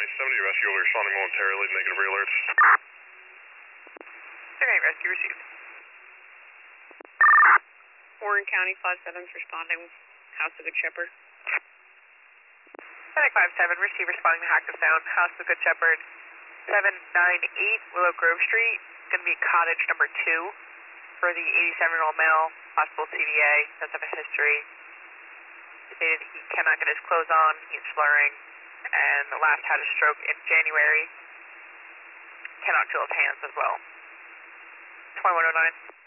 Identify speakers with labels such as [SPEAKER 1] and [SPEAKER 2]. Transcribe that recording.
[SPEAKER 1] County 70, rescue will be responding momentarily, negative re-alerts.
[SPEAKER 2] Okay, rescue received.
[SPEAKER 3] Warren County 57's responding, House of Good Shepherd.
[SPEAKER 2] Medic 57, receive responding to Hackettstown, House of Good Shepherd, 798 Willow Grove Street. Going to be cottage number 2 for the 87-year-old male, possible CVA, does have a history. Stated he cannot get his clothes on, he's slurring, and the last had a stroke in January. Cannot feel his hands as well. 2109.